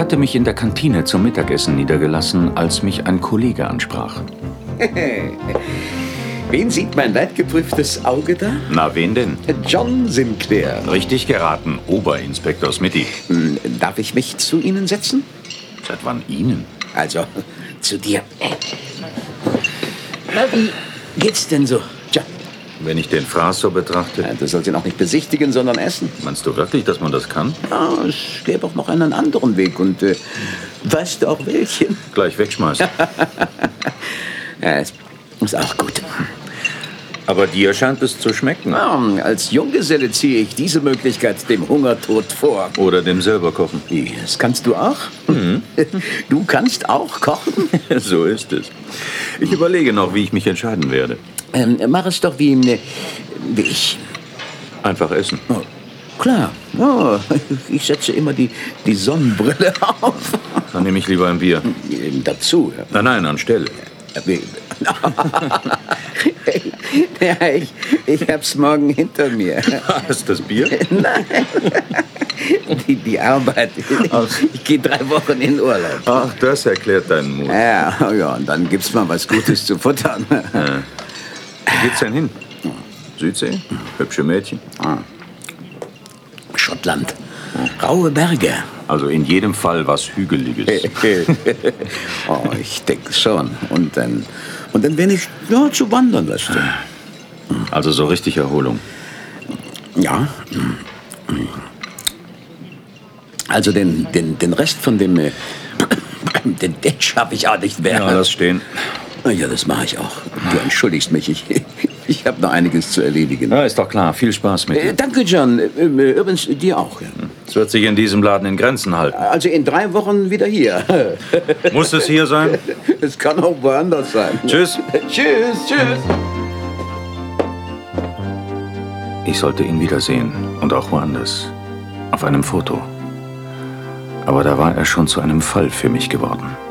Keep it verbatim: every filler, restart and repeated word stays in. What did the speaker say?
hatte mich in der Kantine zum Mittagessen niedergelassen, als mich ein Kollege ansprach. Wen sieht mein leidgeprüftes Auge da? Na, wen denn? John Sinclair. Richtig geraten, Oberinspektor Smitty. Hm, Darf ich mich zu Ihnen setzen? Seit wann Ihnen? Also, zu dir. Na, wie geht's denn so, John? Wenn ich den Fraß so betrachte. Ja, du sollst ihn auch nicht besichtigen, sondern essen. Meinst du wirklich, dass man das kann? Ja, es gäbe auch noch einen anderen Weg und äh, weißt du auch welchen? Gleich wegschmeißen. Ja, es ist auch gut. Aber dir scheint es zu schmecken. Ja, als Junggeselle ziehe ich diese Möglichkeit dem Hungertod vor. Oder dem selber kochen. Wie, das kannst du auch? Mhm. Du kannst auch kochen? So ist es. Ich überlege noch, wie ich mich entscheiden werde. Ähm, mach es doch wie, äh, wie ich. Einfach essen. Oh, klar. Oh, ich setze immer die, die Sonnenbrille auf. Dann nehme ich lieber ein Bier. Ähm, Dazu. Ja. Nein, nein, anstelle. Ja, ich, ich hab's morgen hinter mir. Ist das Bier? Nein. Die, die Arbeit. Ich gehe drei Wochen in Urlaub. Ach, das erklärt deinen Mut. Ja, ja, und dann gibt's mal was Gutes zu futtern. Ja. Wo geht's denn hin? Südsee? Hübsche Mädchen? Ah. Schottland. Raue Berge. Also in jedem Fall was Hügeliges. Oh, ich denke schon. Und dann, und dann wenn ich ja, zu wandern lasse. Also so richtig Erholung. Ja. Also den, den, den Rest von dem, äh, den, den schaffe ich auch nicht mehr. Ja, lass stehen. Ja, das mache ich auch. Du entschuldigst mich, ich, ich habe noch einiges zu erledigen. Ja, ist doch klar. Viel Spaß mit dir. Äh, danke, John. Äh, übrigens, dir auch. Ja. Es wird sich in diesem Laden in Grenzen halten. Also in drei Wochen wieder hier. Muss es hier sein? Es kann auch woanders sein. Tschüss. Tschüss, tschüss. Ich sollte ihn wiedersehen. Und auch woanders. Auf einem Foto. Aber da war er schon zu einem Fall für mich geworden.